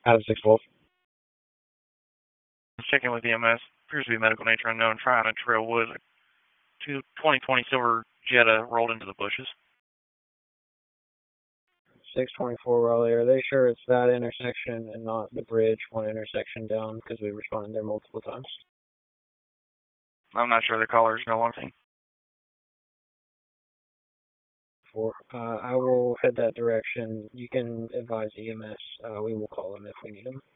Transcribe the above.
Out of 6 Wolf. Checking with EMS. Appears to be medical nature unknown. Trying to trail wood. 2020 silver Jetta rolled into the bushes. 624 Raleigh. Are they sure it's that intersection and not the bridge one intersection down? Because we responded there multiple times. I'm not sure the caller's no longer thing. I will head that direction. You can advise EMS. We will call them if we need them.